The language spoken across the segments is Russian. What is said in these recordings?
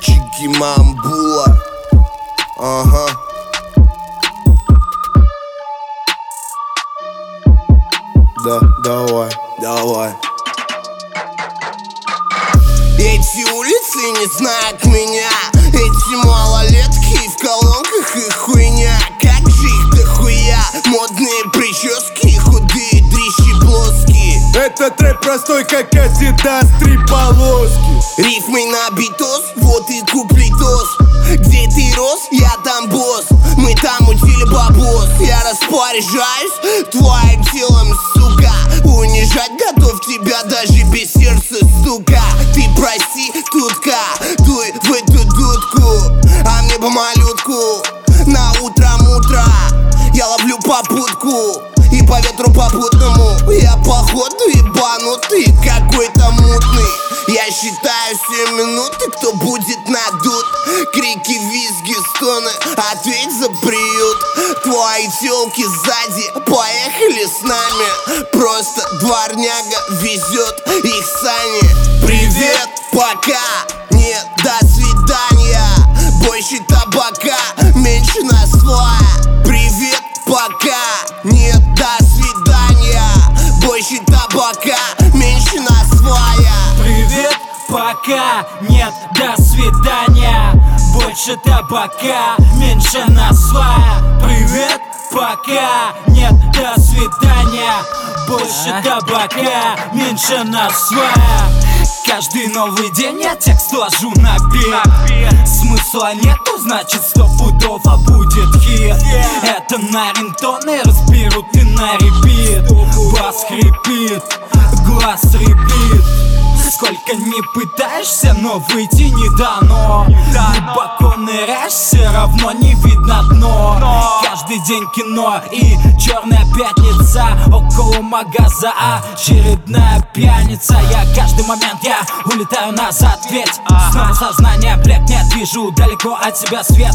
Чики Мамбула. Ага. Да, давай. Эти улицы не знают меня. Эти малолетки в колонках и хуйня. Как же их дохуя. Модные прически, худые дрищи плоские. Этот рэп простой, как Адидас, 3 полоски. Рифмой на битос, вот и куплетос. Где ты рос, я там босс. Мы там утили бабос. Я распоряжаюсь твоим телом, сука. Унижать готов тебя даже без сердца стука. Ты проститутка, дуй в эту дудку, а мне по малютку. На утро я ловлю попутку и по ветру попутному. Я походу ебанутый, какой-то мутный. Я считаю 7 минут, и кто будет надут? Крики, визги, стоны, ответь за приют. Твои тёлки сзади, поехали с нами. Просто дворняга везет их сани. Привет, пока, нет, до свидания. Больше табака, меньше насвоя. Привет, пока, нет, до свидания. Больше табака, меньше насвоя. Привет, пока, нет, до свидания. Больше табака, меньше насвоя. Привет, пока, нет, до свидания. Больше табака, меньше насвоя. Каждый новый день я текст ложу на бит. Смысла нету, значит стопудово будет хит. Это на рингтоны разберут и на репит. Бас хрипит, глаз репит. Сколько не пытаешься, но выйти не дано. Глубоко ныряешь, все равно не видно дно. Каждый день кино и черная пятница. Около магаза очередная пьяница. Я каждый момент, я улетаю назад, ведь снова сознание блекнет. Вижу далеко от себя свет.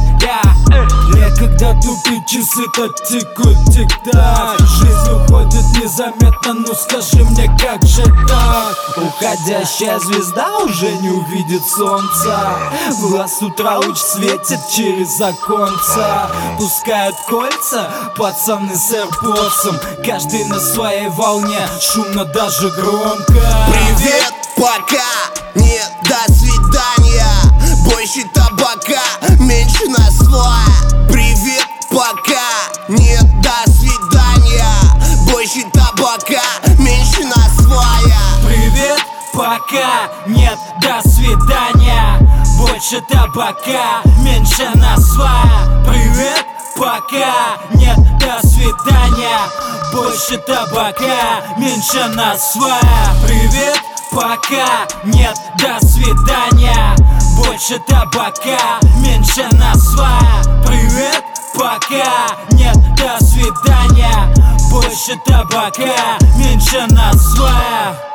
Некогда тупить, часы так тикают, тик-так. Жизнь уходит незаметно, ну скажи мне, как же так? Уходящая звезда уже не увидит солнца. Глаз с утра луч светит через оконца. Пускают кольца пацаны с эрпосом. Каждый на своей волне, шумно даже громко. Привет, пока, нет, до свидания. Больше табака, меньше насвоя. Привет, пока, нет, до свидания. Больше табака, меньше насвоя. Привет, пока, нет, до свидания. Больше табака, меньше насвоя. Привет, пока, нет, до свидания. Больше табака, меньше насвоя. Привет, пока, нет, до свидания. Больше табака, меньше насвоя. Привет, пока, нет, до свидания. Больше табака, меньше насвоя.